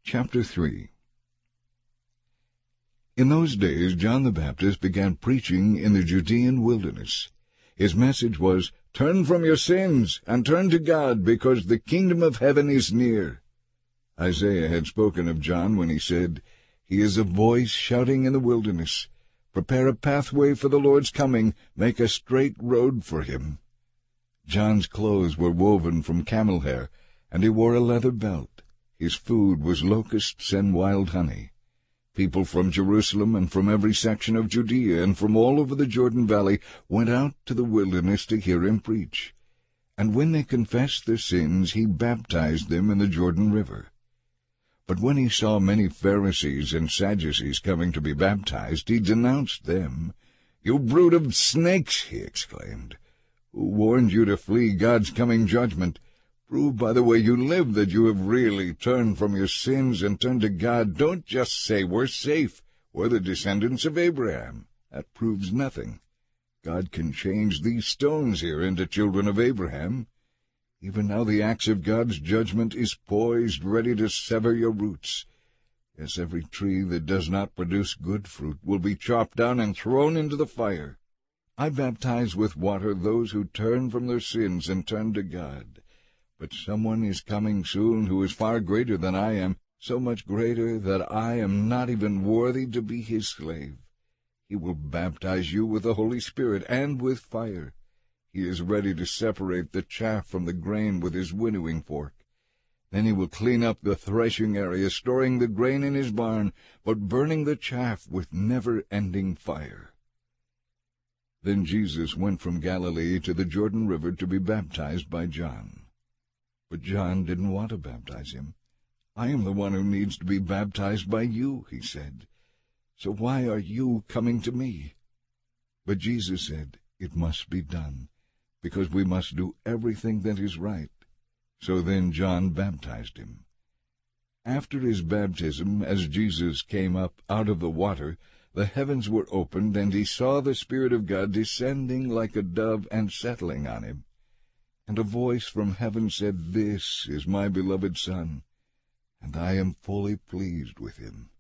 Chapter 3. In those days John the Baptist began preaching in the Judean wilderness. His message was, "Turn from your sins, and turn to God, because the kingdom of heaven is near." Isaiah had spoken of John when he said, "He is a voice shouting in the wilderness, 'Prepare a pathway for the Lord's coming, make a straight road for him.'" John's clothes were woven from camel hair, and he wore a leather belt. His food was locusts and wild honey. People from Jerusalem and from every section of Judea and from all over the Jordan Valley went out to the wilderness to hear him preach. And when they confessed their sins, he baptized them in the Jordan River. But when he saw many Pharisees and Sadducees coming to be baptized, he denounced them. "You brood of snakes," he exclaimed. "Who warned you to flee God's coming judgment? Prove by the way you live that you have really turned from your sins and turned to God. Don't just say, 'We're safe. We're the descendants of Abraham.' That proves nothing. God can change these stones here into children of Abraham. Even now the axe of God's judgment is poised, ready to sever your roots. Yes, every tree that does not produce good fruit will be chopped down and thrown into the fire. I baptize with water those who turn from their sins and turn to God. But someone is coming soon who is far greater than I am, so much greater that I am not even worthy to be his slave. He will baptize you with the Holy Spirit and with fire. He is ready to separate the chaff from the grain with his winnowing fork. Then he will clean up the threshing area, storing the grain in his barn, but burning the chaff with never-ending fire." Then Jesus went from Galilee to the Jordan River to be baptized by John. But John didn't want to baptize him. "I am the one who needs to be baptized by you," he said. "So why are you coming to me?" But Jesus said, "It must be done, because we must do everything that is right." So then John baptized him. After his baptism, as Jesus came up out of the water, the heavens were opened, and he saw the Spirit of God descending like a dove and settling on him. And a voice from heaven said, "This is my beloved Son, and I am fully pleased with him."